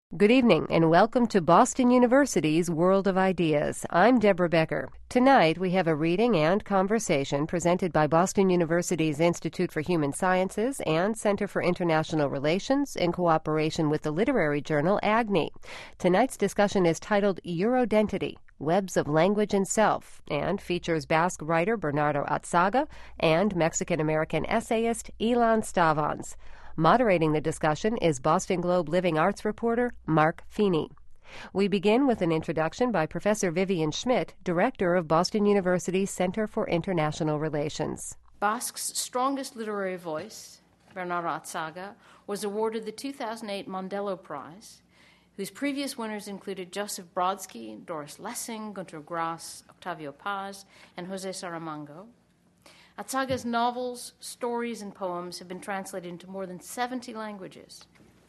Good evening and welcome to Boston University's World of Ideas. I'm Deborah Becker. Tonight we have a reading and conversation presented by Boston University's Institute for Human Sciences and Center for International Relations in cooperation with the literary journal Agni. Tonight's discussion is titled Eurodentity, Webs of Language and Self, and features Basque writer Bernardo Atzaga and Mexican-American essayist Ilan Stavans. Moderating the discussion is Boston Globe Living Arts reporter Mark Feeney. We begin with an introduction by Professor Vivian Schmidt, director of Boston University's Center for International Relations. Basque's strongest literary voice, Bernardo Atzaga, was awarded the 2008 Mondello Prize, whose previous winners included Joseph Brodsky, Doris Lessing, Günter Grass, Octavio Paz, and José Saramago. Atzaga's novels, stories, and poems have been translated into more than 70 languages.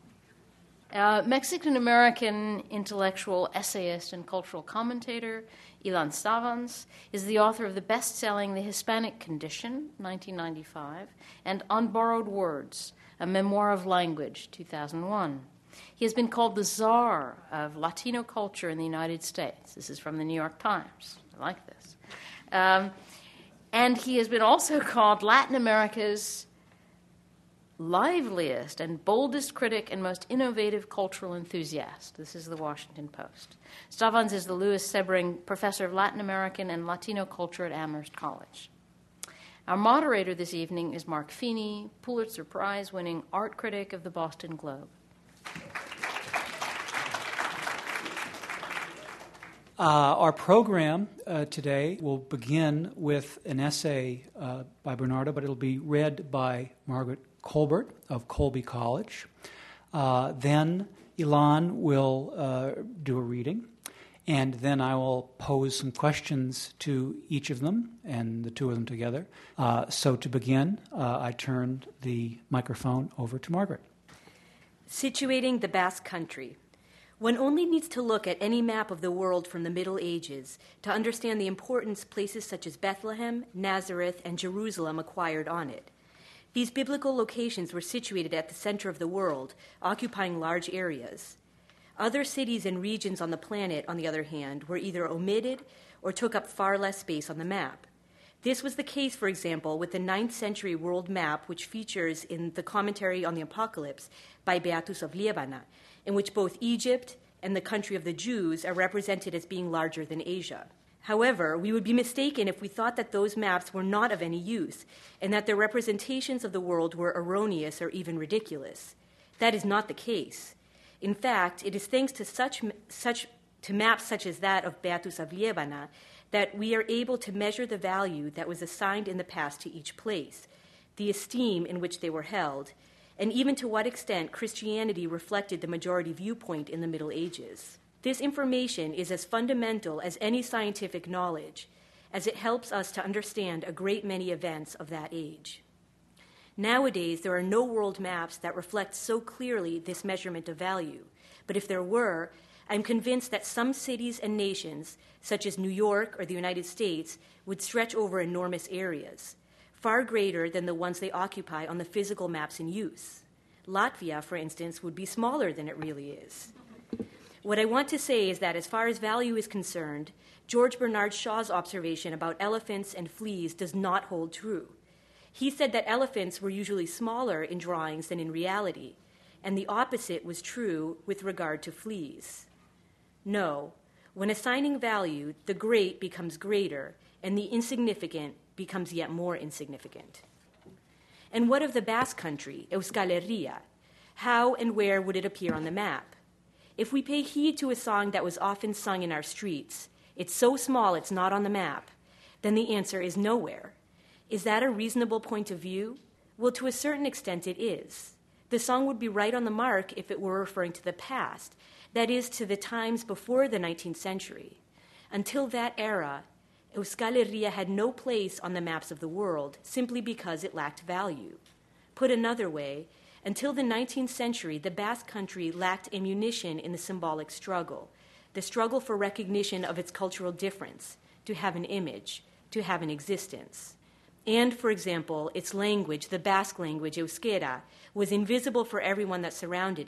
Mexican-American intellectual, essayist, and cultural commentator Ilan Stavans is the author of the best-selling The Hispanic Condition, 1995, and Unborrowed Words, A Memoir of Language, 2001. He has been called the czar of Latino culture in the United States. This is from the New York Times. I like this. And he has been also called Latin America's liveliest and boldest critic and most innovative cultural enthusiast. This is the Washington Post. Stavans is the Louis Sebring Professor of Latin American and Latino Culture at Amherst College. Our moderator this evening is Mark Feeney, Pulitzer Prize-winning art critic of the Boston Globe. Our program today will begin with an essay by Bernardo, but it'll be read by Margaret Colbert of Colby College. Then Ilan will do a reading, and then I will pose some questions to each of them, and the two of them together. So to begin, I turn the microphone over to Margaret. Situating the Basque Country. One only needs to look at any map of the world from the Middle Ages to understand the importance places such as Bethlehem, Nazareth, and Jerusalem acquired on it. These biblical locations were situated at the center of the world, occupying large areas. Other cities and regions on the planet, on the other hand, were either omitted or took up far less space on the map. This was the case, for example, with the 9th century world map, which features in the Commentary on the Apocalypse by Beatus of Liébana, in which both Egypt and the country of the Jews are represented as being larger than Asia. However, we would be mistaken if we thought that those maps were not of any use and that their representations of the world were erroneous or even ridiculous. That is not the case. In fact, it is thanks to maps such as that of Beatus of Liébana that we are able to measure the value that was assigned in the past to each place, the esteem in which they were held, and even to what extent Christianity reflected the majority viewpoint in the Middle Ages. This information is as fundamental as any scientific knowledge, as it helps us to understand a great many events of that age. Nowadays, there are no world maps that reflect so clearly this measurement of value, but if there were, I'm convinced that some cities and nations, such as New York or the United States, would stretch over enormous areas, far greater than the ones they occupy on the physical maps in use. Latvia, for instance, would be smaller than it really is. What I want to say is that as far as value is concerned, George Bernard Shaw's observation about elephants and fleas does not hold true. He said that elephants were usually smaller in drawings than in reality, and the opposite was true with regard to fleas. No, when assigning value, the great becomes greater, and the insignificant becomes yet more insignificant. And what of the Basque Country, Euskal Herria? How and where would it appear on the map? If we pay heed to a song that was often sung in our streets, "It's so small it's not on the map," then the answer is nowhere. Is that a reasonable point of view? Well, to a certain extent it is. The song would be right on the mark if it were referring to the past, that is, to the times before the 19th century. Until that era, Euskal Herria had no place on the maps of the world simply because it lacked value. Put another way, until the 19th century, the Basque Country lacked ammunition in the symbolic struggle, the struggle for recognition of its cultural difference, to have an image, to have an existence. And, for example, its language, the Basque language, Euskera, was invisible for everyone that surrounded it,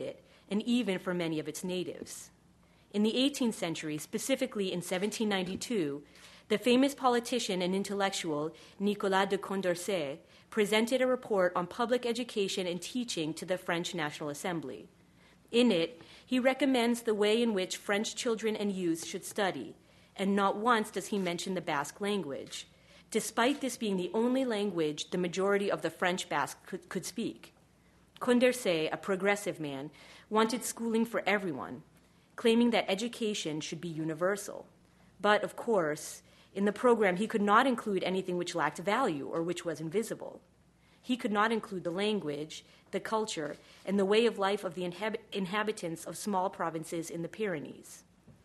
and even for many of its natives. In the 18th century, specifically in 1792, the famous politician and intellectual Nicolas de Condorcet presented a report on public education and teaching to the French National Assembly. In it, he recommends the way in which French children and youths should study, and not once does he mention the Basque language, despite this being the only language the majority of the French Basque could speak. Condorcet, a progressive man, wanted schooling for everyone, claiming that education should be universal. But, of course, in the program, he could not include anything which lacked value or which was invisible. He could not include the language, the culture, and the way of life of the inhabitants of small provinces in the Pyrenees.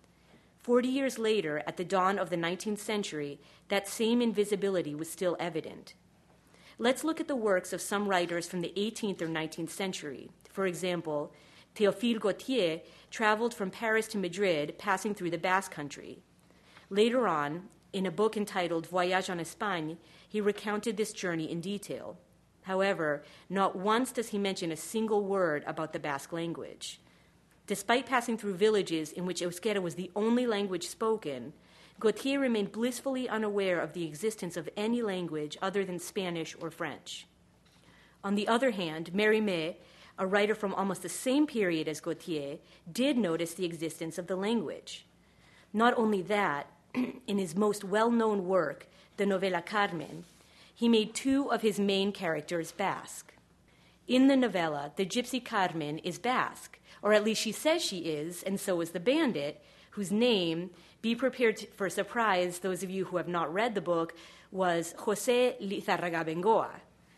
40 years later, at the dawn of the 19th century, that same invisibility was still evident. Let's look at the works of some writers from the 18th or 19th century. For example, Théophile Gautier traveled from Paris to Madrid, passing through the Basque Country. Later on, in a book entitled Voyage en Espagne, he recounted this journey in detail. However, not once does he mention a single word about the Basque language. Despite passing through villages in which Euskera was the only language spoken, Gautier remained blissfully unaware of the existence of any language other than Spanish or French. On the other hand, Mérimée, a writer from almost the same period as Gautier, did notice the existence of the language. Not only that, in his most well-known work, the novela Carmen, he made two of his main characters Basque. In the novella, the gypsy Carmen is Basque, or at least she says she is, and so is the bandit, whose name, be prepared for surprise, those of you who have not read the book, was José Lizárraga Bengoa.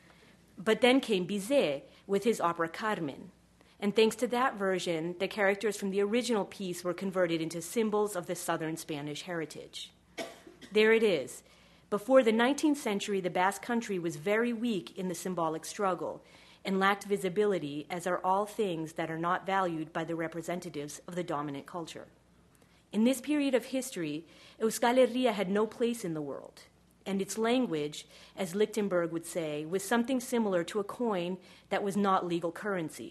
But then came Bizet with his opera Carmen. And thanks to that version, the characters from the original piece were converted into symbols of the southern Spanish heritage. There it is. Before the 19th century, the Basque Country was very weak in the symbolic struggle and lacked visibility, as are all things that are not valued by the representatives of the dominant culture. In this period of history, Euskal Herria had no place in the world, and its language, as Lichtenberg would say, was something similar to a coin that was not legal currency.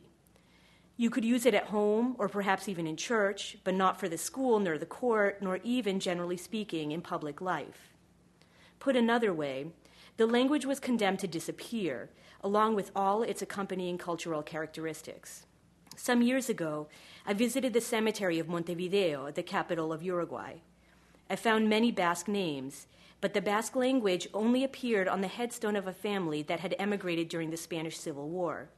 You could use it at home or perhaps even in church, but not for the school nor the court, nor even, generally speaking, in public life. Put another way, the language was condemned to disappear, along with all its accompanying cultural characteristics. Some years ago, I visited the cemetery of Montevideo, the capital of Uruguay. I found many Basque names, but the Basque language only appeared on the headstone of a family that had emigrated during the Spanish Civil War.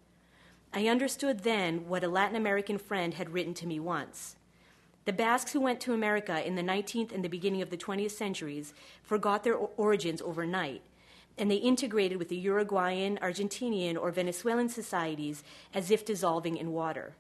I understood then what a Latin American friend had written to me once. The Basques who went to America in the 19th and the beginning of the 20th centuries forgot their origins overnight, and they integrated with the Uruguayan, Argentinian, or Venezuelan societies as if dissolving in water.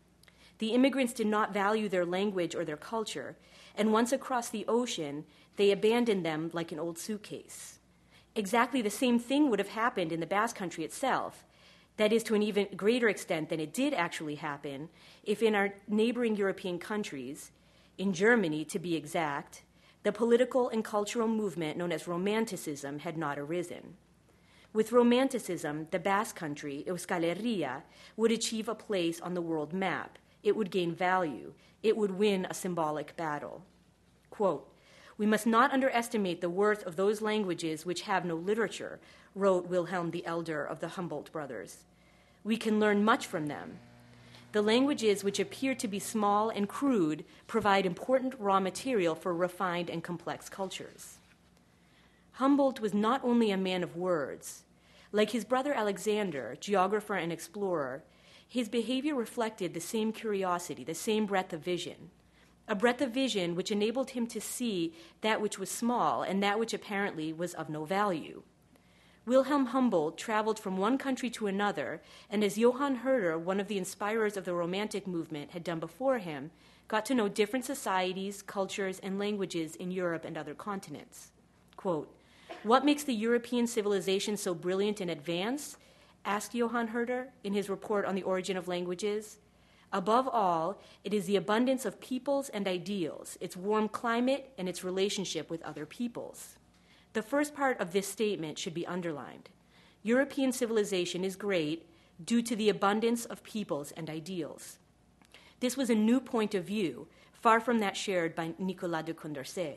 The immigrants did not value their language or their culture, and once across the ocean, they abandoned them like an old suitcase. Exactly the same thing would have happened in the Basque Country itself. That is, to an even greater extent than it did actually happen, if in our neighboring European countries, in Germany to be exact, the political and cultural movement known as Romanticism had not arisen. With Romanticism, the Basque Country, Euskal Herria, would achieve a place on the world map. It would gain value. It would win a symbolic battle. Quote, "We must not underestimate the worth of those languages which have no literature," wrote Wilhelm the Elder of the Humboldt brothers. "We can learn much from them. The languages which appear to be small and crude provide important raw material for refined and complex cultures." Humboldt was not only a man of words. Like his brother Alexander, geographer and explorer, his behavior reflected the same curiosity, the same breadth of vision, a breadth of vision which enabled him to see that which was small and that which apparently was of no value. Wilhelm Humboldt traveled from one country to another, and as Johann Herder, one of the inspirers of the Romantic movement, had done before him, got to know different societies, cultures, and languages in Europe and other continents. Quote, "What makes the European civilization so brilliant and advanced?" asked Johann Herder in his report on the origin of languages. "Above all, it is the abundance of peoples and ideals, its warm climate, and its relationship with other peoples." The first part of this statement should be underlined. European civilization is great due to the abundance of peoples and ideals. This was a new point of view, far from that shared by Nicolas de Condorcet.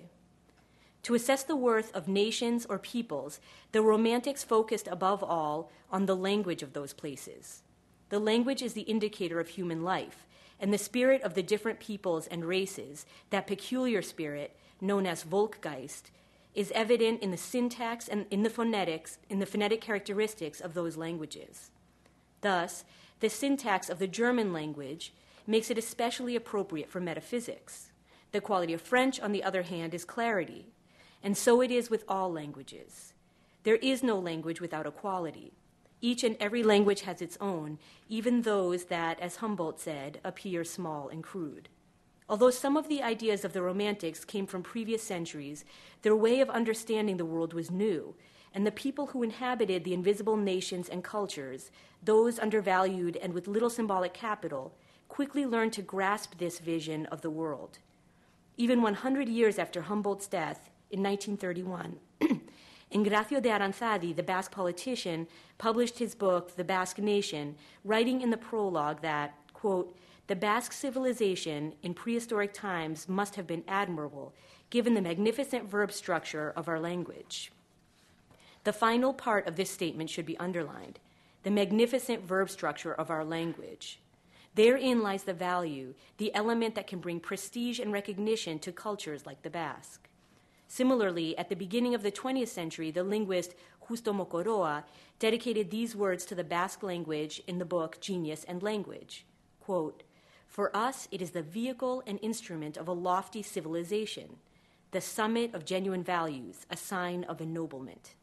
To assess the worth of nations or peoples, the Romantics focused above all on the language of those places. The language is the indicator of human life, and the spirit of the different peoples and races, that peculiar spirit known as Volkgeist, is evident in the syntax and in the phonetic characteristics of those languages. Thus, the syntax of the German language makes it especially appropriate for metaphysics. The quality of French, on the other hand, is clarity, and so it is with all languages. There is no language without a quality. Each and every language has its own, even those that, as Humboldt said, appear small and crude. Although some of the ideas of the Romantics came from previous centuries, their way of understanding the world was new, and the people who inhabited the invisible nations and cultures, those undervalued and with little symbolic capital, quickly learned to grasp this vision of the world. Even 100 years after Humboldt's death in 1931, Engracio de Aranzadi, the Basque politician, published his book, The Basque Nation, writing in the prologue that, quote, "The Basque civilization in prehistoric times must have been admirable, given the magnificent verb structure of our language." The final part of this statement should be underlined, the magnificent verb structure of our language. Therein lies the value, the element that can bring prestige and recognition to cultures like the Basque. Similarly, at the beginning of the 20th century, the linguist Justo Mokoroa dedicated these words to the Basque language in the book Genius and Language. Quote, "For us, it is the vehicle and instrument of a lofty civilization, the summit of genuine values, a sign of ennoblement."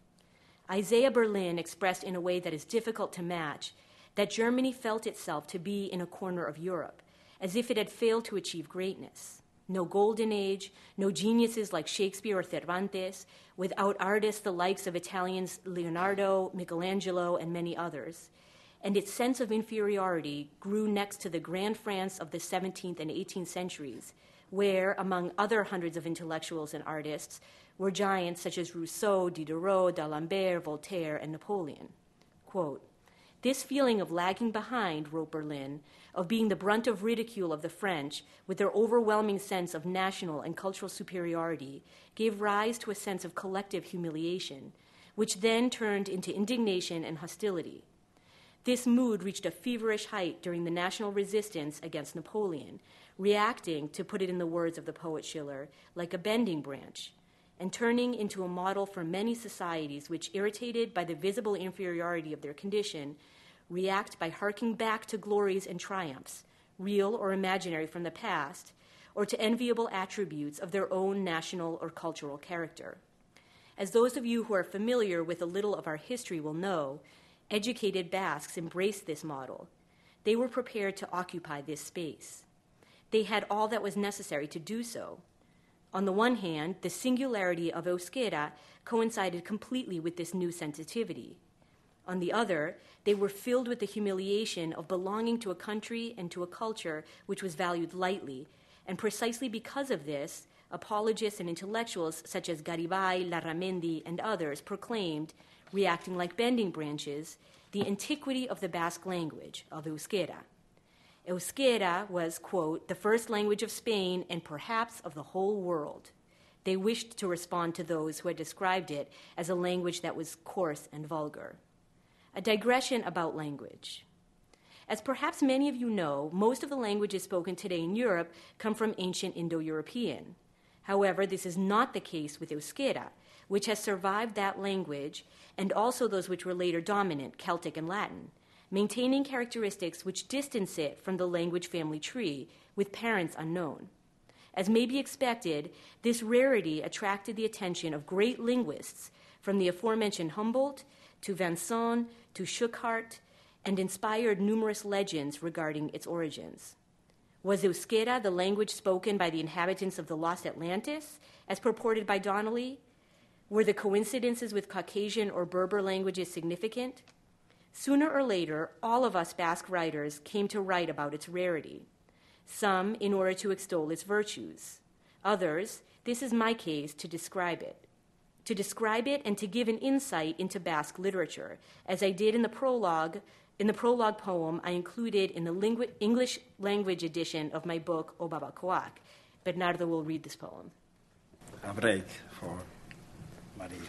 Isaiah Berlin expressed in a way that is difficult to match that Germany felt itself to be in a corner of Europe, as if it had failed to achieve greatness. No golden age, no geniuses like Shakespeare or Cervantes, without artists the likes of Italians Leonardo, Michelangelo, and many others. And its sense of inferiority grew next to the grand France of the 17th and 18th centuries, where, among other hundreds of intellectuals and artists, were giants such as Rousseau, Diderot, D'Alembert, Voltaire, and Napoleon. Quote, "This feeling of lagging behind," wrote Berlin, "of being the brunt of ridicule of the French, with their overwhelming sense of national and cultural superiority, gave rise to a sense of collective humiliation, which then turned into indignation and hostility. This mood reached a feverish height during the national resistance against Napoleon, reacting, to put it in the words of the poet Schiller, like a bending branch, and turning into a model for many societies which, irritated by the visible inferiority of their condition, react by harking back to glories and triumphs, real or imaginary from the past, or to enviable attributes of their own national or cultural character. As those of you who are familiar with a little of our history will know, educated Basques embraced this model. They were prepared to occupy this space. They had all that was necessary to do so. On the one hand, the singularity of Euskera coincided completely with this new sensitivity. On the other, they were filled with the humiliation of belonging to a country and to a culture which was valued lightly, and precisely because of this, apologists and intellectuals such as Garibay, Larramendi, and others proclaimed, reacting like bending branches, the antiquity of the Basque language, of Euskera. Euskera was, quote, "the first language of Spain and perhaps of the whole world." They wished to respond to those who had described it as a language that was coarse and vulgar. A digression about language. As perhaps many of you know, most of the languages spoken today in Europe come from ancient Indo-European. However, this is not the case with Euskera, which has survived that language, and also those which were later dominant, Celtic and Latin, maintaining characteristics which distance it from the language family tree, with parents unknown. As may be expected, this rarity attracted the attention of great linguists, from the aforementioned Humboldt to Vincent to Schuckardt, and inspired numerous legends regarding its origins. Was Euskera the language spoken by the inhabitants of the lost Atlantis, as purported by Donnelly? Were the coincidences with Caucasian or Berber languages significant? Sooner or later, all of us Basque writers came to write about its rarity. Some in order to extol its virtues. Others, this is my case, to describe it. To describe it and to give an insight into Basque literature, as I did in the prologue In the prologue poem, I included in the English language edition of my book, O Babacoac. Bernardo will read this poem. A break for Maria.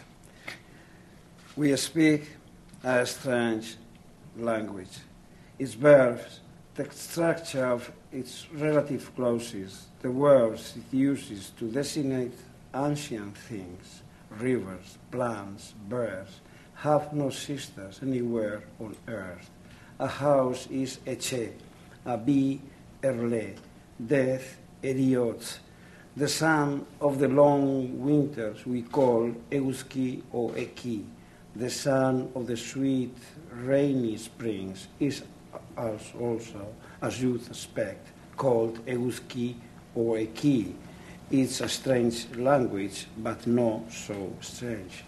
We speak a strange language. Its verbs, the structure of its relative clauses, the words it uses to designate ancient things, rivers, plants, birds, have no sisters anywhere on earth. A house is eche, a bee erle, death eriot. The sun of the long winters we call euski or eki. The sun of the sweet rainy springs is also, as you suspect, called euski or eki. It's a strange language, but not so strange.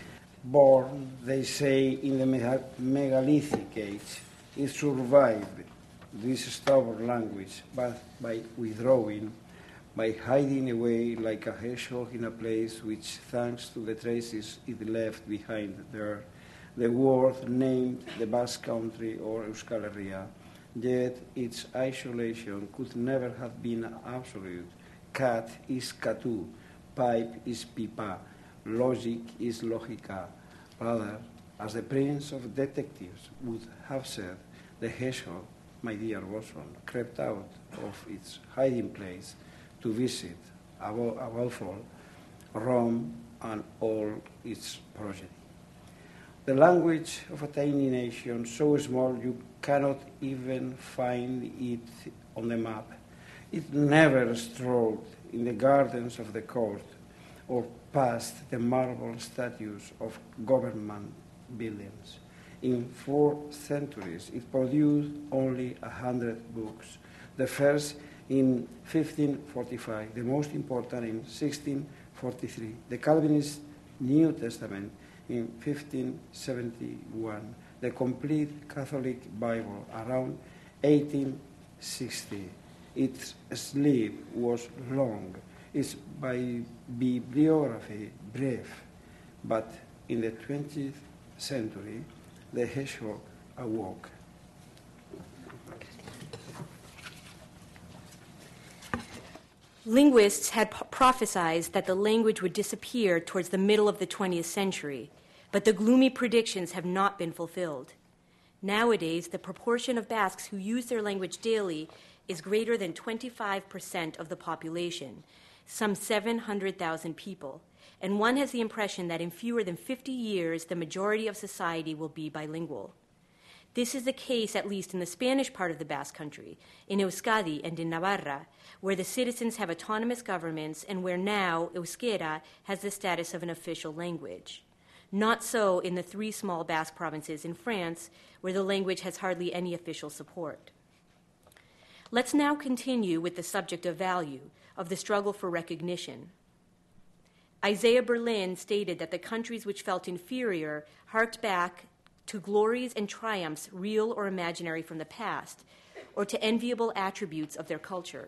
Born, they say, in the megalithic age, it survived this stubborn language, but by withdrawing, by hiding away like a hedgehog in a place which, thanks to the traces it left behind there, the world named the Basque Country or Euskal Herria, yet its isolation could never have been absolute. Cat is katu, pipe is pipa, logic is logica. Rather, as the prince of detectives would have said, the hedgehog, my dear Watson, crept out of its hiding place to visit, above all, Rome and all its progeny. The language of a tiny nation so small you cannot even find it on the map. It never strolled in the gardens of the court or past the marble statues of government buildings. In 4 centuries, it produced only 100 books. The first in 1545, the most important in 1643, the Calvinist New Testament in 1571, the complete Catholic Bible around 1860. Its sleeve was long, its bibliography brief, but in the 20th century, the hedgehog awoke. Linguists had prophesied that the language would disappear towards the middle of the 20th century, but the gloomy predictions have not been fulfilled. Nowadays, the proportion of Basques who use their language daily is greater than 25% of the population, some 700,000 people, and one has the impression that in fewer than 50 years, the majority of society will be bilingual. This is the case, at least in the Spanish part of the Basque Country, in Euskadi and in Navarra, where the citizens have autonomous governments and where now Euskera has the status of an official language. Not so in the 3 small Basque provinces in France, where the language has hardly any official support. Let's now continue with the subject of value, of the struggle for recognition. Isaiah Berlin stated that the countries which felt inferior harked back to glories and triumphs, real or imaginary, from the past, or to enviable attributes of their culture.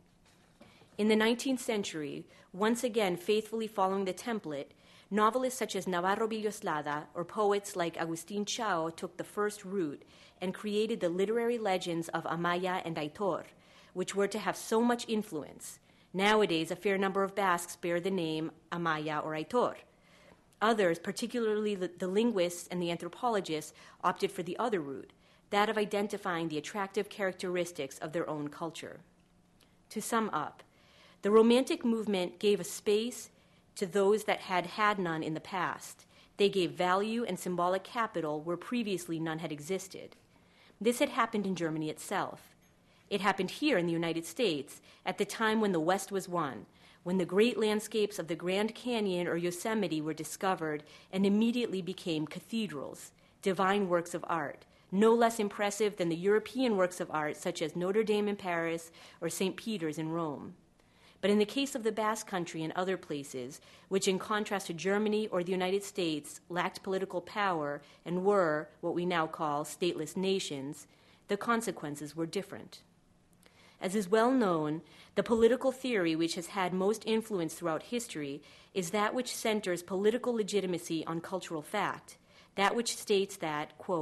In the 19th century, once again faithfully following the template, novelists such as Navarro Villoslada or poets like Agustín Chao took the first route and created the literary legends of Amaya and Aitor, which were to have so much influence. Nowadays, a fair number of Basques bear the name Amaya or Aitor. Others, particularly the linguists and the anthropologists, opted for the other route, that of identifying the attractive characteristics of their own culture. To sum up, the Romantic movement gave a space to those that had none in the past. They gave value and symbolic capital where previously none had existed. This had happened in Germany itself. It happened here in the United States at the time when the West was won, when the great landscapes of the Grand Canyon or Yosemite were discovered and immediately became cathedrals, divine works of art, no less impressive than the European works of art such as Notre Dame in Paris or St. Peter's in Rome. But in the case of the Basque Country and other places, which in contrast to Germany or the United States lacked political power and were what we now call stateless nations, the consequences were different. As is well known, the political theory which has had most influence throughout history is that which centers political legitimacy on cultural fact, that which states that, quote,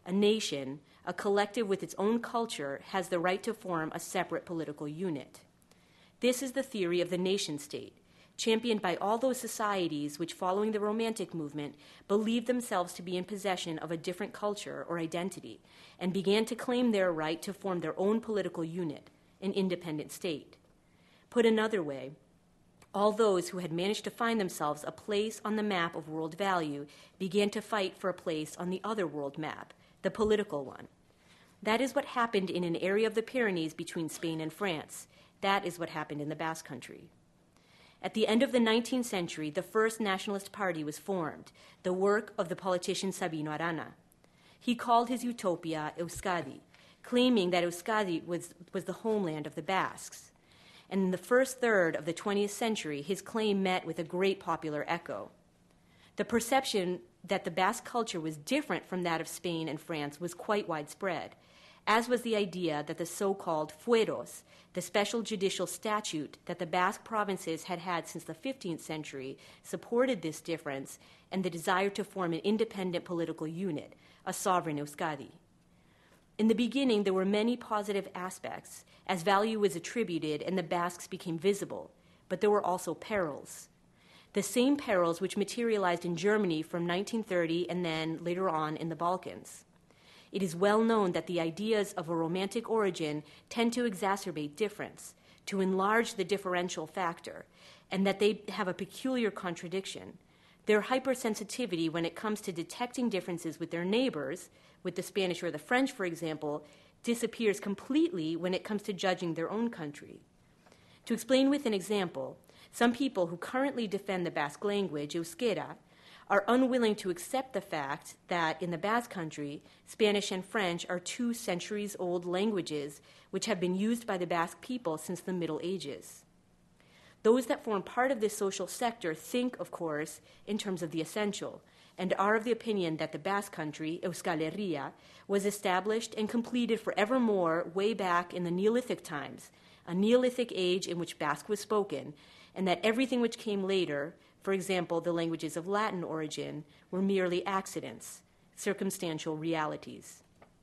a nation, a collective with its own culture, has the right to form a separate political unit. This is the theory of the nation-state, championed by all those societies which, following the Romantic movement, believed themselves to be in possession of a different culture or identity, and began to claim their right to form their own political unit, an independent state. Put another way, all those who had managed to find themselves a place on the map of world value began to fight for a place on the other world map, the political one. That is what happened in an area of the Pyrenees between Spain and France. That is what happened in the Basque Country. At the end of the 19th century, the first nationalist party was formed, the work of the politician Sabino Arana. He called his utopia Euskadi, claiming that Euskadi was the homeland of the Basques. And in the first third of the 20th century, his claim met with a great popular echo. The perception that the Basque culture was different from that of Spain and France was quite widespread, as was the idea that the so-called fueros, the special judicial statute that the Basque provinces had had since the 15th century, supported this difference and the desire to form an independent political unit, a sovereign Euskadi. In the beginning, there were many positive aspects, as value was attributed and the Basques became visible, but there were also perils. The same perils which materialized in Germany from 1930 and then later on in the Balkans. It is well known that the ideas of a romantic origin tend to exacerbate difference, to enlarge the differential factor, and that they have a peculiar contradiction. Their hypersensitivity when it comes to detecting differences with their neighbors, with the Spanish or the French, for example, disappears completely when it comes to judging their own country. To explain with an example, some people who currently defend the Basque language, Euskera, are unwilling to accept the fact that in the Basque Country, Spanish and French are 2 centuries-old languages which have been used by the Basque people since the Middle Ages. Those that form part of this social sector think, of course, in terms of the essential, and are of the opinion that the Basque Country, Euskal Herria, was established and completed forevermore way back in the Neolithic times, a Neolithic age in which Basque was spoken, and that everything which came later, for example, the languages of Latin origin, were merely accidents, circumstantial realities.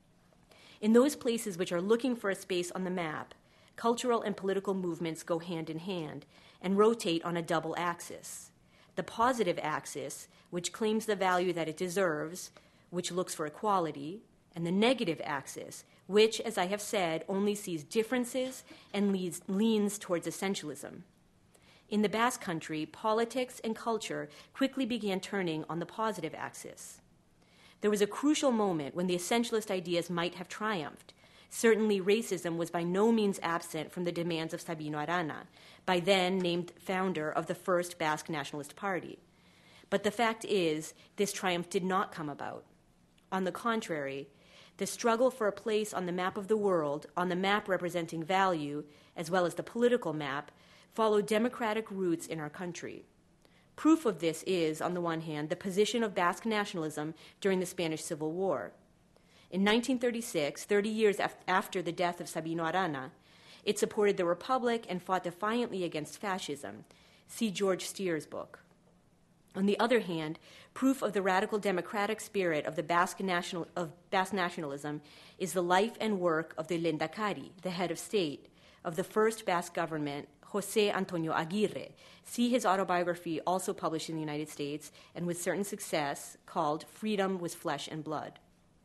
In those places which are looking for a space on the map, cultural and political movements go hand in hand and rotate on a double axis. The positive axis, which claims the value that it deserves, which looks for equality, and the negative axis, which, as I have said, only sees differences and leans towards essentialism. In the Basque Country, politics and culture quickly began turning on the positive axis. There was a crucial moment when the essentialist ideas might have triumphed. Certainly, racism was by no means absent from the demands of Sabino Arana, by then named founder of the first Basque Nationalist Party. But the fact is, this triumph did not come about. On the contrary, the struggle for a place on the map of the world, on the map representing value, as well as the political map, followed democratic roots in our country. Proof of this is, on the one hand, the position of Basque nationalism during the Spanish Civil War. In 1936, 30 years after the death of Sabino Arana, it supported the Republic and fought defiantly against fascism. See George Steer's book. On the other hand, proof of the radical democratic spirit of the Basque nationalism is the life and work of the Lehendakari, the head of state, of the first Basque government, José Antonio Aguirre. See his autobiography, also published in the United States, and with certain success, called Freedom Was Flesh and Blood.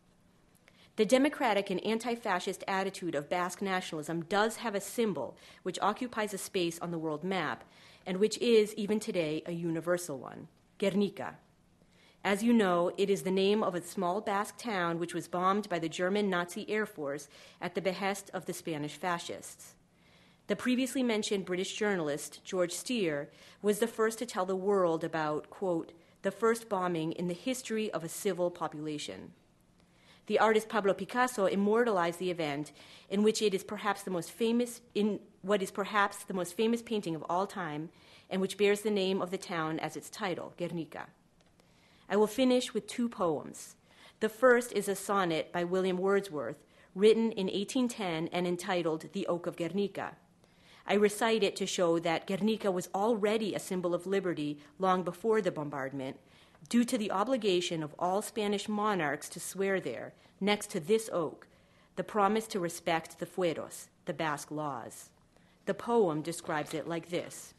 The democratic and anti-fascist attitude of Basque nationalism does have a symbol which occupies a space on the world map, and which is, even today, a universal one, Guernica. As you know, it is the name of a small Basque town which was bombed by the German Nazi Air Force at the behest of the Spanish fascists. The previously mentioned British journalist, George Steer, was the first to tell the world about, quote, the first bombing in the history of a civil population. The artist Pablo Picasso immortalized the event in which it is perhaps the most famous, in what is perhaps the most famous painting of all time, and which bears the name of the town as its title, Guernica. I will finish with 2 poems. The first is a sonnet by William Wordsworth, written in 1810 and entitled The Oak of Guernica. I recite it to show that Guernica was already a symbol of liberty long before the bombardment, due to the obligation of all Spanish monarchs to swear there, next to this oak, the promise to respect the fueros, the Basque laws. The poem describes it like this.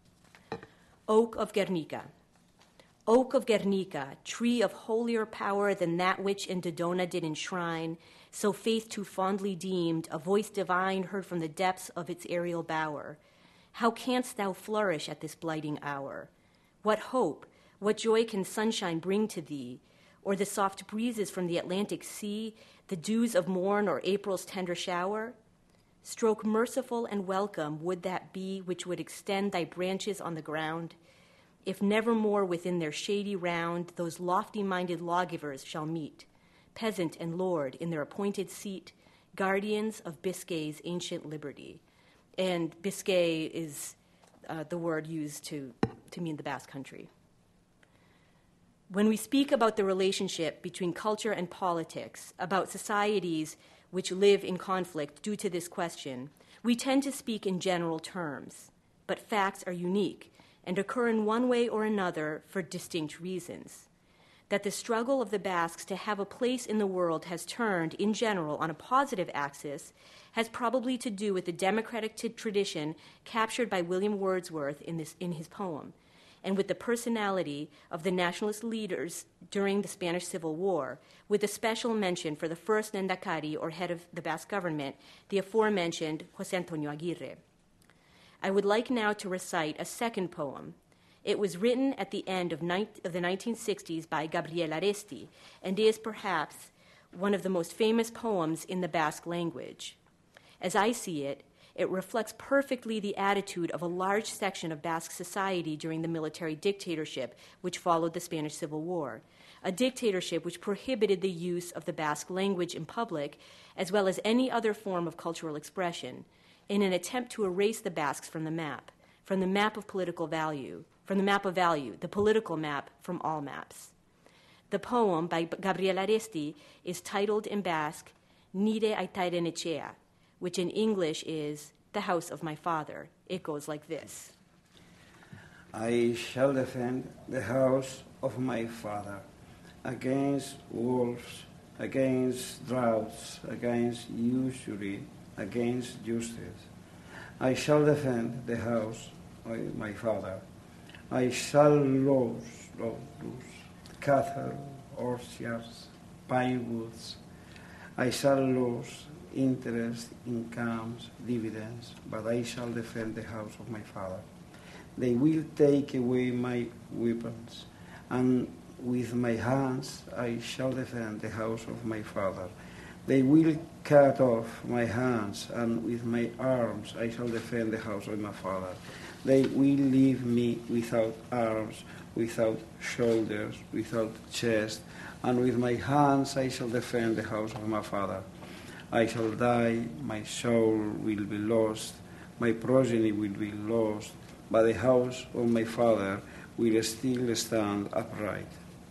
Oak of Guernica. Oak of Guernica, tree of holier power than that which in Dodona did enshrine, so faith too fondly deemed, a voice divine heard from the depths of its aerial bower. How canst thou flourish at this blighting hour? What hope, what joy can sunshine bring to thee? Or the soft breezes from the Atlantic sea, the dews of morn or April's tender shower? Stroke merciful and welcome would that be which would extend thy branches on the ground, if nevermore within their shady round those lofty-minded lawgivers shall meet, peasant and lord in their appointed seat, guardians of Biscay's ancient liberty. And Biscay is the word used to mean the Basque Country. When we speak about the relationship between culture and politics, about societies which live in conflict due to this question, we tend to speak in general terms, but facts are unique and occur in one way or another for distinct reasons. That the struggle of the Basques to have a place in the world has turned, in general, on a positive axis has probably to do with the democratic tradition captured by William Wordsworth in his poem, and with the personality of the nationalist leaders during the Spanish Civil War, with a special mention for the first Nendakari, or head of the Basque government, the aforementioned José Antonio Aguirre. I would like now to recite a second poem. It was written at the end of the 1960s by Gabriel Aresti, and is perhaps one of the most famous poems in the Basque language. As I see it, it reflects perfectly the attitude of a large section of Basque society during the military dictatorship which followed the Spanish Civil War, a dictatorship which prohibited the use of the Basque language in public, as well as any other form of cultural expression, in an attempt to erase the Basques from the map of political value, the political map from all maps. The poem by Gabriel Aresti is titled in Basque, Nire Aitairenetxea, which in English is The House of My Father. It goes like this. I shall defend the house of my father against wolves, against droughts, against usury, against justice. I shall defend the house of my father. I shall lose cattle, orchards, pine woods. I shall lose interest, incomes, dividends, but I shall defend the house of my father. They will take away my weapons, and with my hands I shall defend the house of my father. They will cut off my hands, and with my arms I shall defend the house of my father. They will leave me without arms, without shoulders, without chest, and with my hands I shall defend the house of my father. I shall die, my soul will be lost, my progeny will be lost, but the house of my father will still stand upright.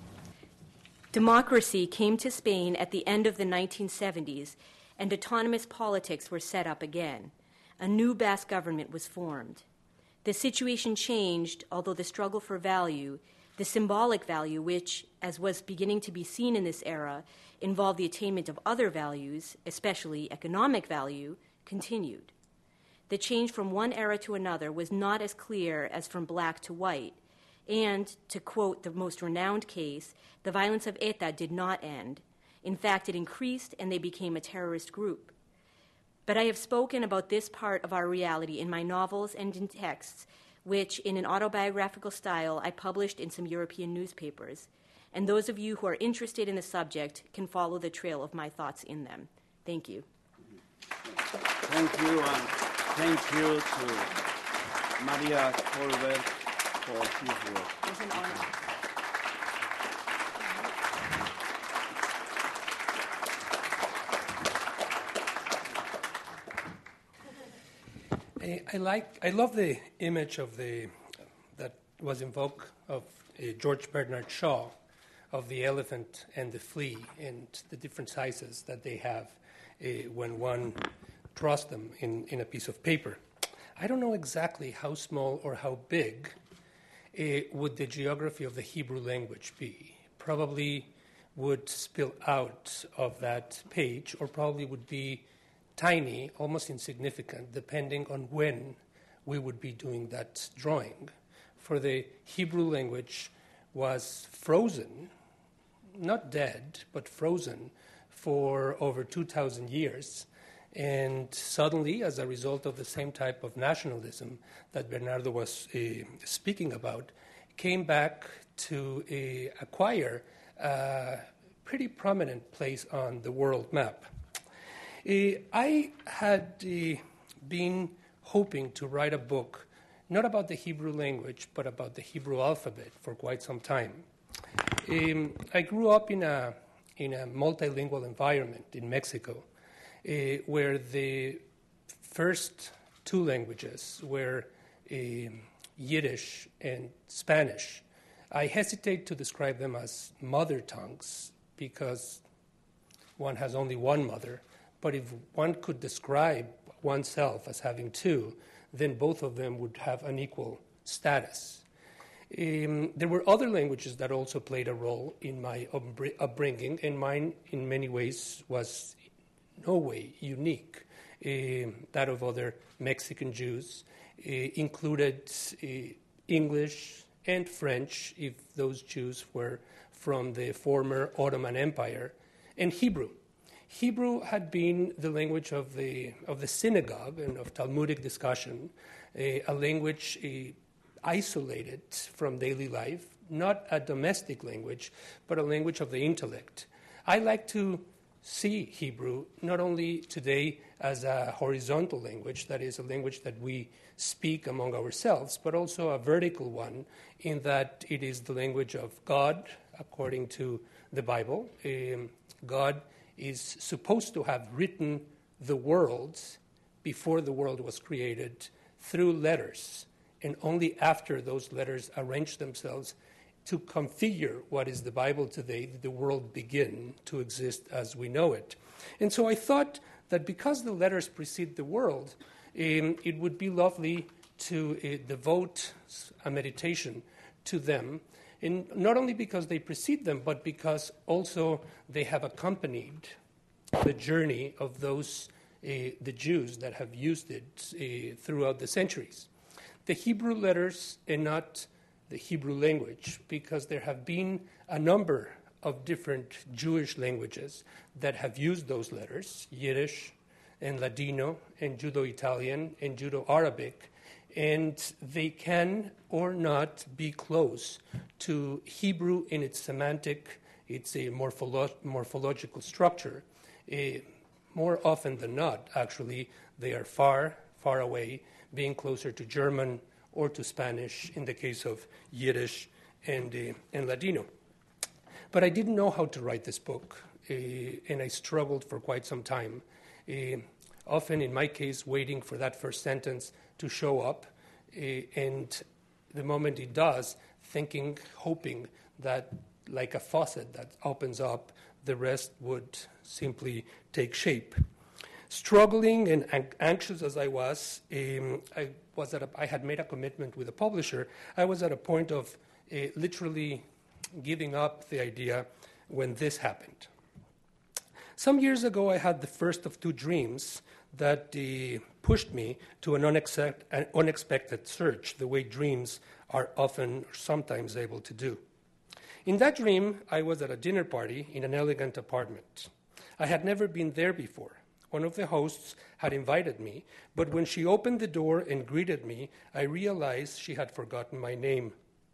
Democracy came to Spain at the end of the 1970s, and autonomous politics were set up again. A new Basque government was formed. The situation changed, although the struggle for value, the symbolic value which, as was beginning to be seen in this era, involved the attainment of other values, especially economic value, continued. The change from one era to another was not as clear as from black to white, and, to quote the most renowned case, the violence of ETA did not end. In fact, it increased and they became a terrorist group. But I have spoken about this part of our reality in my novels and in texts, which, in an autobiographical style, I published in some European newspapers. And those of you who are interested in the subject can follow the trail of my thoughts in them. Thank you. Thank you, and thank you to Maria Colbert for his work. It was an honor. I love the image of that was invoked of George Bernard Shaw, of the elephant and the flea, and the different sizes that they have when one draws them in a piece of paper. I don't know exactly how small or how big would the geography of the Hebrew language be? Probably would spill out of that page, or probably would be tiny, almost insignificant, depending on when we would be doing that drawing. For the Hebrew language was frozen, not dead, but frozen for over 2,000 years. And suddenly, as a result of the same type of nationalism that Bernardo was speaking about, came back to acquire a pretty prominent place on the world map. I had been hoping to write a book not about the Hebrew language, but about the Hebrew alphabet for quite some time. I grew up in a multilingual environment in Mexico, where the first two languages were Yiddish and Spanish. I hesitate to describe them as mother tongues because one has only one mother, but if one could describe oneself as having two, then both of them would have an equal status. There were other languages that also played a role in my upbringing, and mine in many ways was no way unique. That of other Mexican Jews included English and French, if those Jews were from the former Ottoman Empire, and Hebrew. Hebrew had been the language of the synagogue and of Talmudic discussion, a language isolated from daily life, not a domestic language, but a language of the intellect. I like to see Hebrew not only today as a horizontal language, that is a language that we speak among ourselves, but also a vertical one in that it is the language of God, according to the Bible. God is supposed to have written the worlds before the world was created through letters, and only after those letters arrange themselves to configure what is the Bible today, did the world begin to exist as we know it. And so I thought that because the letters precede the world, it would be lovely to devote a meditation to them, and not only because they precede them, but because also they have accompanied the journey of those, the Jews that have used it throughout the centuries. The Hebrew letters and not the Hebrew language, because there have been a number of different Jewish languages that have used those letters, Yiddish and Ladino and Judo-Italian and Judo-Arabic, and they can or not be close to Hebrew in its semantic, its a morphological structure. More often than not, actually, they are far, far away, being closer to German or to Spanish in the case of Yiddish and Ladino. But I didn't know how to write this book, and I struggled for quite some time, often in my case waiting for that first sentence to show up, and the moment it does, thinking, hoping that like a faucet that opens up, the rest would simply take shape. Struggling and anxious as I was, I had made a commitment with a publisher. I was at a point of literally giving up the idea when this happened. Some years ago, I had the first of two dreams that pushed me to an unexpected search, the way dreams are often or sometimes able to do. In that dream, I was at a dinner party in an elegant apartment. I had never been there before. One of the hosts had invited me, but when she opened the door and greeted me, I realized she had forgotten my name.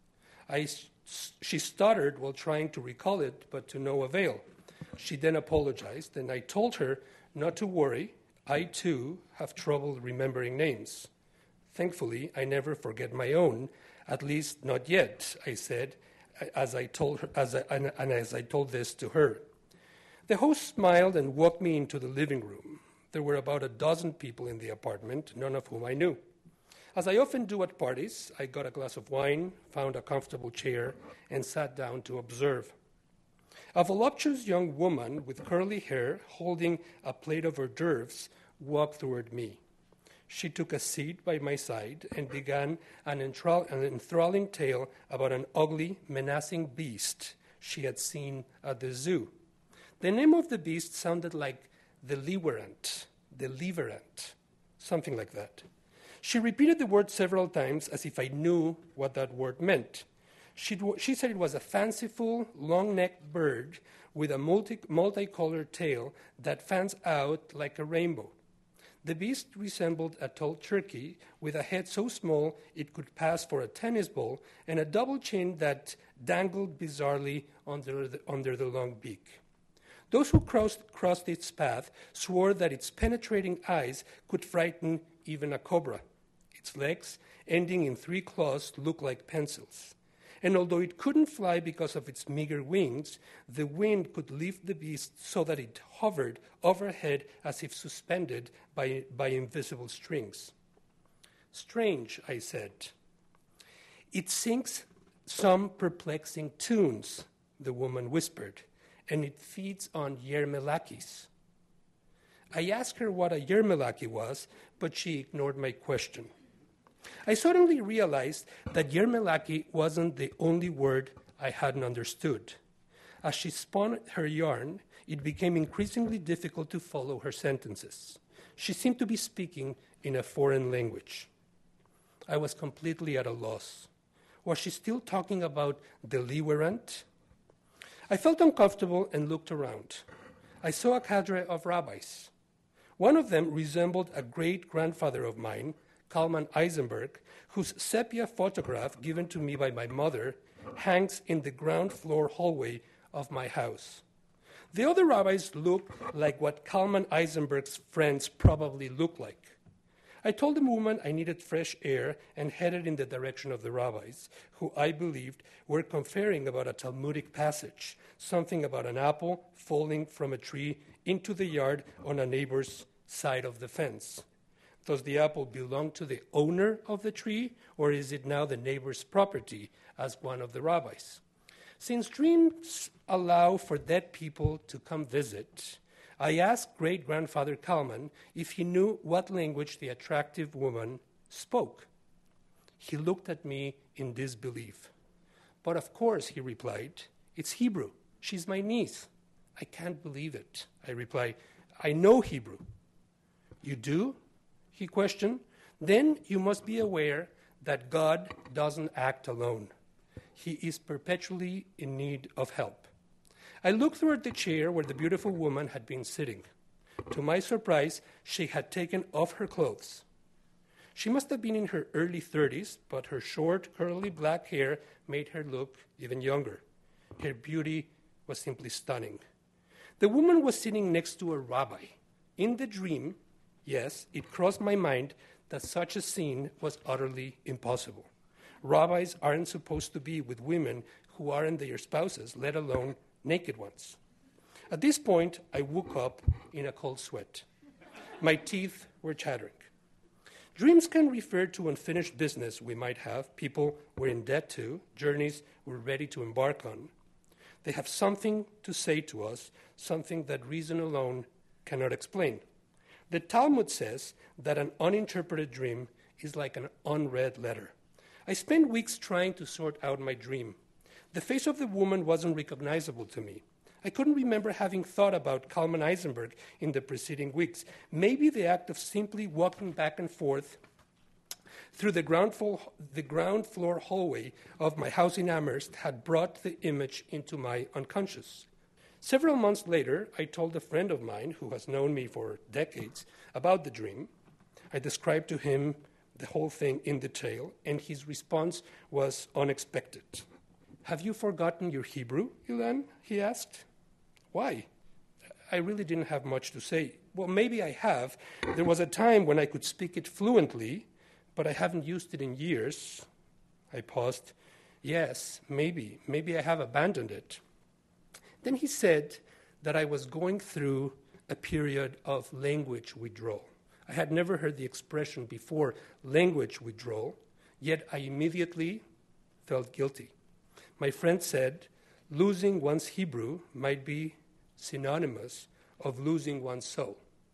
She stuttered while trying to recall it, but to no avail. She then apologized, and I told her not to worry. I, too, have trouble remembering names. Thankfully, I never forget my own, at least not yet, I said, as I told this to her. The host smiled and walked me into the living room. There were about a dozen people in the apartment, none of whom I knew. As I often do at parties, I got a glass of wine, found a comfortable chair, and sat down to observe. A voluptuous young woman with curly hair, holding a plate of hors d'oeuvres, walked toward me. She took a seat by my side and began an enthralling tale about an ugly, menacing beast she had seen at the zoo. The name of the beast sounded like the Leverant, something like that. She repeated the word several times as if I knew what that word meant. She said it was a fanciful, long-necked bird with a multicolored tail that fans out like a rainbow. The beast resembled a tall turkey with a head so small it could pass for a tennis ball and a double chin that dangled bizarrely under the long beak. Those who crossed its path swore that its penetrating eyes could frighten even a cobra. Its legs, ending in 3 claws, looked like pencils. And although it couldn't fly because of its meager wings, the wind could lift the beast so that it hovered overhead as if suspended by invisible strings. Strange, I said. It sings some perplexing tunes, the woman whispered, and it feeds on yermelakis. I asked her what a yermelaki was, but she ignored my question. I suddenly realized that yermelaki wasn't the only word I hadn't understood. As she spun her yarn, it became increasingly difficult to follow her sentences. She seemed to be speaking in a foreign language. I was completely at a loss. Was she still talking about the Leverant? I felt uncomfortable and looked around. I saw a cadre of rabbis. One of them resembled a great-grandfather of mine, Kalman Eisenberg, whose sepia photograph given to me by my mother hangs in the ground floor hallway of my house. The other rabbis looked like what Kalman Eisenberg's friends probably looked like. I told the woman I needed fresh air and headed in the direction of the rabbis, who I believed were conferring about a Talmudic passage, something about an apple falling from a tree into the yard on a neighbor's side of the fence. Does the apple belong to the owner of the tree, or is it now the neighbor's property, asked one of the rabbis. Since dreams allow for dead people to come visit, I asked great-grandfather Kalman if he knew what language the attractive woman spoke. He looked at me in disbelief. But of course, he replied, it's Hebrew. She's my niece. I can't believe it, I replied. I know Hebrew. You do? He questioned. Then you must be aware that God doesn't act alone. He is perpetually in need of help. I looked toward the chair where the beautiful woman had been sitting. To my surprise, she had taken off her clothes. She must have been in her early 30s, but her short, curly black hair made her look even younger. Her beauty was simply stunning. The woman was sitting next to a rabbi. In the dream, yes, it crossed my mind that such a scene was utterly impossible. Rabbis aren't supposed to be with women who aren't their spouses, let alone naked ones. At this point, I woke up in a cold sweat. My teeth were chattering. Dreams can refer to unfinished business we might have, people we're in debt to, journeys we're ready to embark on. They have something to say to us, something that reason alone cannot explain. The Talmud says that an uninterpreted dream is like an unread letter. I spent weeks trying to sort out my dream. The face of the woman wasn't recognizable to me. I couldn't remember having thought about Kalman Eisenberg in the preceding weeks. Maybe the act of simply walking back and forth through the ground floor hallway of my house in Amherst had brought the image into my unconscious. Several months later, I told a friend of mine who has known me for decades about the dream. I described to him the whole thing in detail, and his response was unexpected. Have you forgotten your Hebrew, Ilan? He asked. Why? I really didn't have much to say. Well, maybe I have. There was a time when I could speak it fluently, but I haven't used it in years. I paused. Yes, maybe. Maybe I have abandoned it. Then he said that I was going through a period of language withdrawal. I had never heard the expression before, language withdrawal, yet I immediately felt guilty. My friend said losing one's Hebrew might be synonymous of losing one's soul.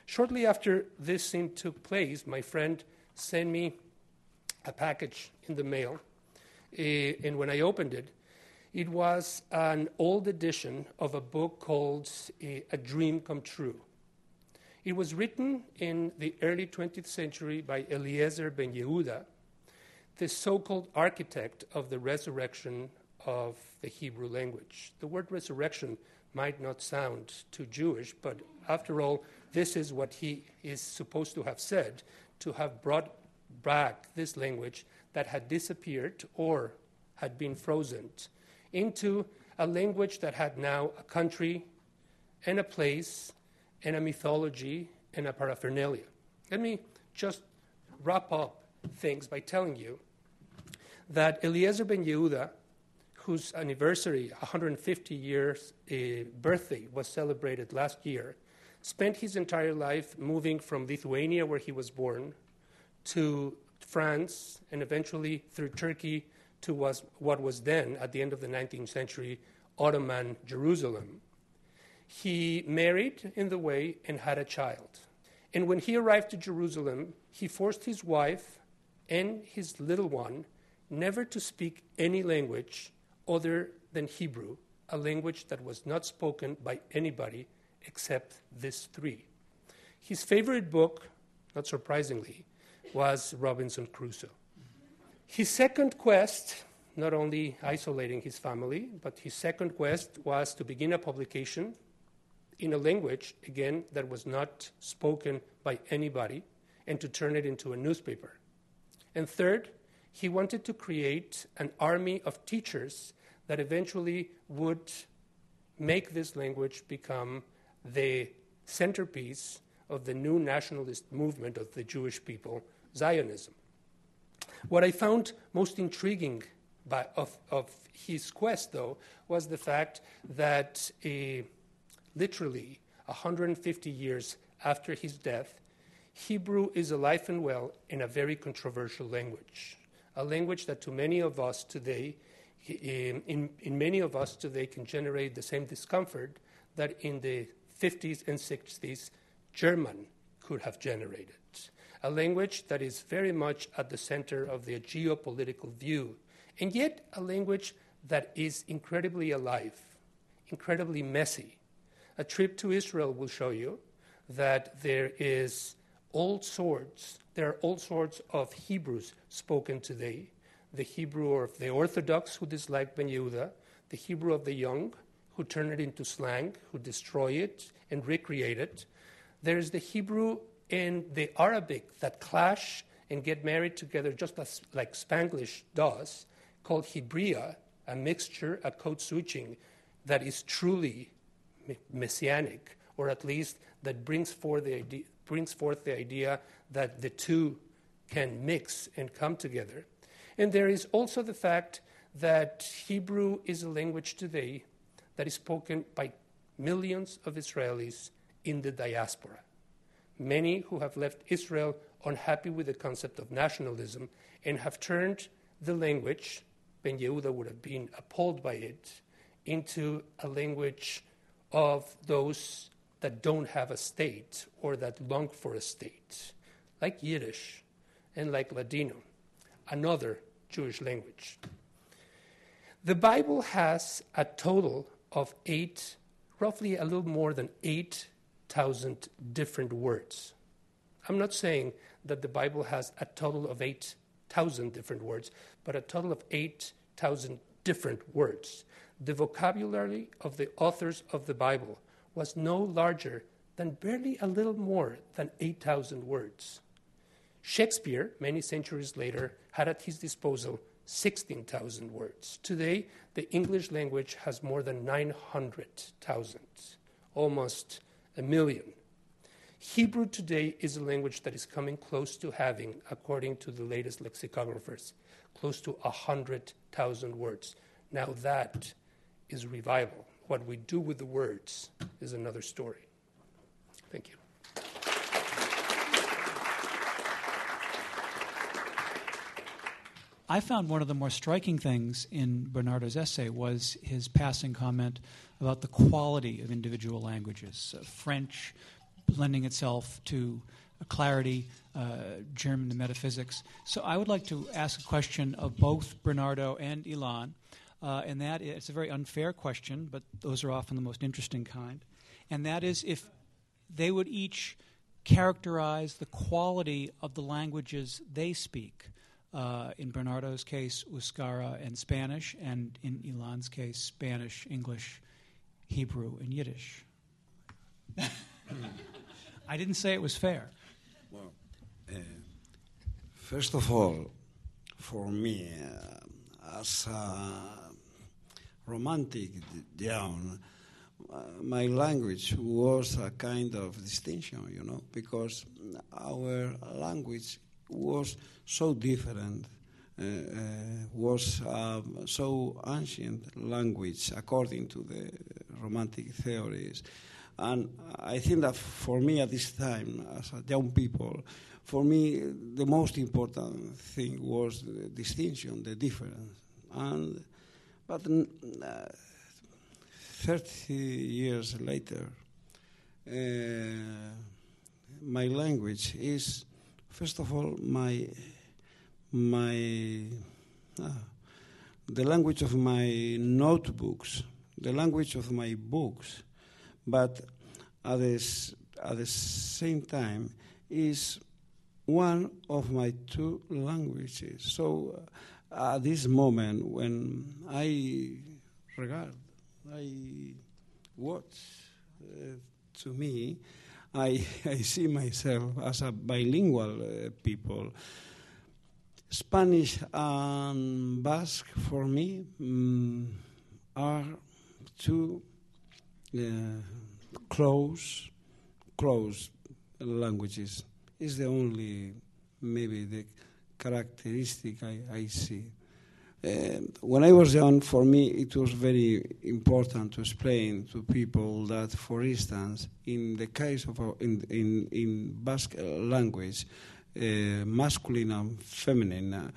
Shortly after this scene took place, my friend sent me a package in the mail, and when I opened it, it was an old edition of a book called A Dream Come True. It was written in the early 20th century by Eliezer Ben Yehuda, the so-called architect of the resurrection of the Hebrew language. The word resurrection might not sound too Jewish, but after all, this is what he is supposed to have said, to have brought back this language that had disappeared or had been frozen into a language that had now a country and a place and a mythology and a paraphernalia. Let me just wrap up things by telling you that Eliezer Ben Yehuda, whose anniversary, 150 years birthday, was celebrated last year, spent his entire life moving from Lithuania, where he was born, to France, and eventually through Turkey to what was then, at the end of the 19th century, Ottoman Jerusalem. He married in the way and had a child. And when he arrived to Jerusalem, he forced his wife and his little one never to speak any language other than Hebrew, a language that was not spoken by anybody except these three. His favorite book, not surprisingly, was Robinson Crusoe. His second quest, not only isolating his family, but his second quest was to begin a publication in a language, again, that was not spoken by anybody, and to turn it into a newspaper. And third, he wanted to create an army of teachers that eventually would make this language become the centerpiece of the new nationalist movement of the Jewish people, Zionism. What I found most intriguing of his quest, though, was the fact that literally 150 years after his death, Hebrew is alive and well in a very controversial language, a language that to many of us today, in many of us today, can generate the same discomfort that in the 50s and 60s German could have generated. A language that is very much at the center of the geopolitical view, and yet a language that is incredibly alive, incredibly messy. A trip to Israel will show you that there are all sorts of Hebrews spoken today. The Hebrew of the Orthodox, who dislike Ben Yehuda, the Hebrew of the young, who turn it into slang, who destroy it and recreate it. There is the Hebrew and the Arabic that clash and get married together just like Spanglish does, called Hebrea, a mixture, a code switching that is truly messianic, or at least that brings forth the idea that the two can mix and come together. And there is also the fact that Hebrew is a language today that is spoken by millions of Israelis in the diaspora. Many who have left Israel unhappy with the concept of nationalism and have turned the language, Ben Yehuda would have been appalled by it, into a language of those that don't have a state or that long for a state, like Yiddish and like Ladino, another Jewish language. The Bible has a total of roughly a little more than 8,000 different words. I'm not saying that the Bible has a total of 8,000 different words, but a total of 8,000 different words. The vocabulary of the authors of the Bible was no larger than barely a little more than 8,000 words. Shakespeare, many centuries later, had at his disposal 16,000 words. Today, the English language has more than 900,000, almost 1 million. Hebrew today is a language that is coming close to having, according to the latest lexicographers, close to 100,000 words. Now that is revival. What we do with the words is another story. Thank you. I found one of the more striking things in Bernardo's essay was his passing comment about the quality of individual languages. French, lending itself to clarity, German to metaphysics. So I would like to ask a question of both Bernardo and Ilan, and that is, it's a very unfair question, but those are often the most interesting kind, and that is if they would each characterize the quality of the languages they speak. In Bernardo's case, Euskara and Spanish, and in Ilan's case, Spanish, English, Hebrew, and Yiddish. I didn't say it was fair. Well, first of all, for me, as a romantic young, my language was a kind of distinction, because our language was so different, was so ancient language according to the romantic theories. And I think that for me at this time, as a young people, for me the most important thing was the distinction, the difference. But 30 years later, my language is, first of all, the language of my notebooks, the language of my books, but at the same time is one of my two languages. So at this moment when I watch, to me, I see myself as a bilingual people. Spanish and Basque, for me, are two close languages. It's the only, maybe, the characteristic I see. When I was young, for me, it was very important to explain to people that, for instance, in the case of in Basque language, masculine and feminine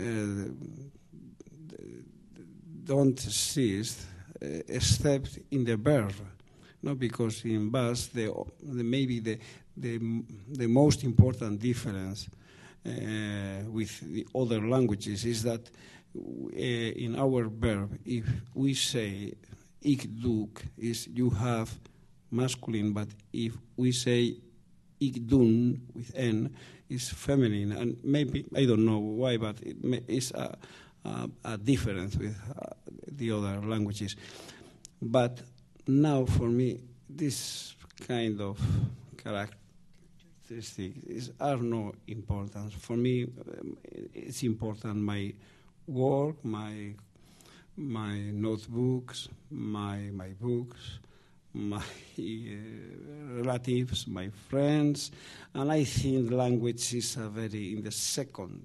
don't exist except in the verb. No, because in Basque, maybe the most important difference with the other languages is that in our verb, if we say ik doe, is you have masculine, but if we say ik doen with n, is feminine, and maybe I don't know why, but it's a difference with the other languages. But now, for me, this kind of characteristics are no important. For me, it's important my work, my notebooks, my books, my relatives, my friends, and I think language is very in the second.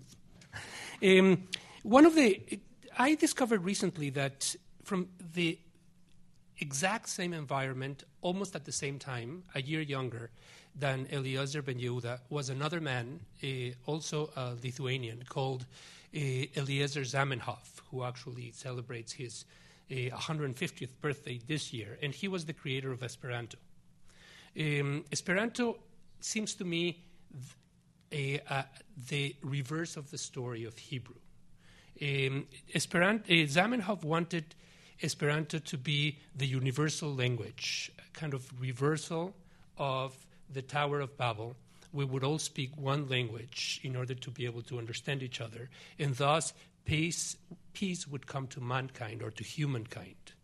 I discovered recently that from the exact same environment, almost at the same time, a year younger than Eliezer Ben Yehuda, was another man, also a Lithuanian, called Eliezer Zamenhof, who actually celebrates his 150th birthday this year, and he was the creator of Esperanto. Esperanto seems to me the reverse of the story of Hebrew. Zamenhof wanted Esperanto to be the universal language, a kind of reversal of the Tower of Babel. We would all speak one language in order to be able to understand each other, and thus peace would come to mankind or to humankind.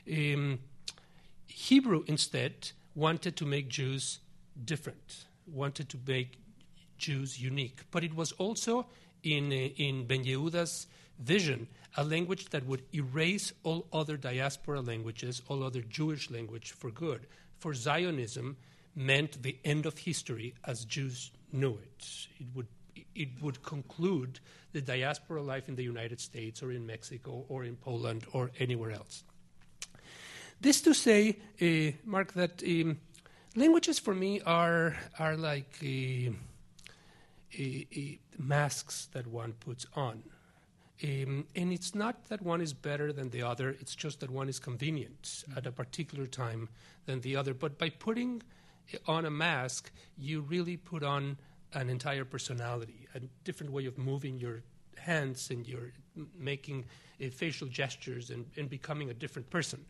Hebrew, instead, wanted to make Jews different, wanted to make Jews unique. But it was also, in Ben Yehuda's vision, a language that would erase all other diaspora languages, all other Jewish language for good. For Zionism meant the end of history as Jews knew it. It would conclude the diaspora life in the United States or in Mexico or in Poland or anywhere else. This to say, Mark, that languages for me are like masks that one puts on. And it's not that one is better than the other, it's just that one is convenient at a particular time than the other. But by putting on a mask, you really put on an entire personality, a different way of moving your hands, and you're making facial gestures and becoming a different person.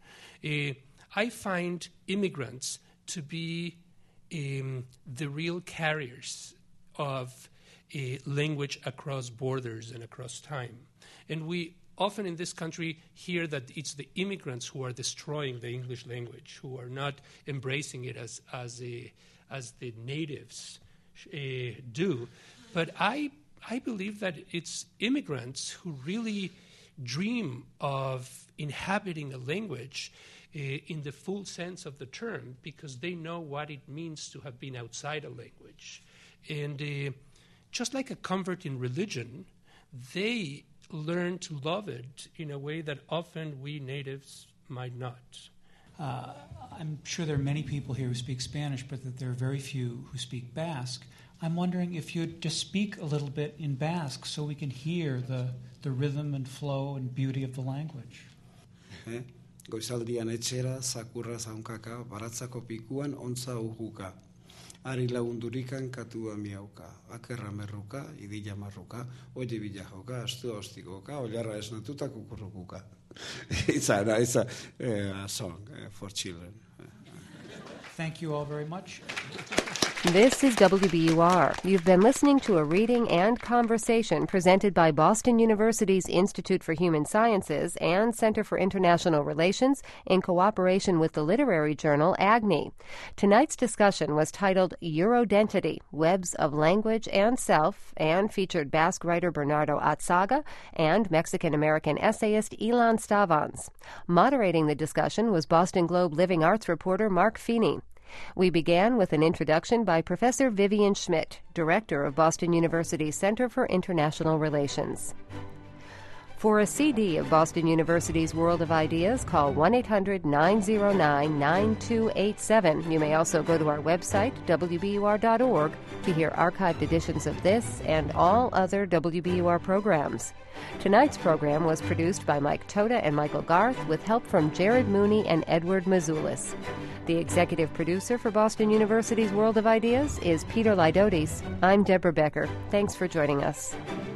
I find immigrants to be the real carriers of language across borders and across time. And we often in this country hear that it's the immigrants who are destroying the English language, who are not embracing it as the natives do. But I believe that it's immigrants who really dream of inhabiting a language in the full sense of the term, because they know what it means to have been outside a language. And just like a convert in religion, they learn to love it in a way that often we natives might not. I'm sure there are many people here who speak Spanish, but that there are very few who speak Basque. I'm wondering if you'd just speak a little bit in Basque so we can hear the rhythm and flow and beauty of the language. Goizaldian etxera, sakurra zaunkaka, baratzako pikuan, ontza ujuka. Ari laundurikan katua miauka. Akerra merruka, idilla marruka, oye billajoka, astu ostikoka, oilarra esnatuta kukurrukuka. It's a song for children. Thank you all very much. This is WBUR. You've been listening to a reading and conversation presented by Boston University's Institute for Human Sciences and Center for International Relations in cooperation with the literary journal Agni. Tonight's discussion was titled Eurodentity, Webs of Language and Self, and featured Basque writer Bernardo Atzaga and Mexican-American essayist Ilan Stavans. Moderating the discussion was Boston Globe Living Arts reporter Mark Feeney. We began with an introduction by Professor Vivian Schmidt, director of Boston University's Center for International Relations. For a CD of Boston University's World of Ideas, call 1-800-909-9287. You may also go to our website, wbur.org, to hear archived editions of this and all other WBUR programs. Tonight's program was produced by Mike Toda and Michael Garth with help from Jared Mooney and Edward Mazulis. The executive producer for Boston University's World of Ideas is Peter Lydotes. I'm Deborah Becker. Thanks for joining us.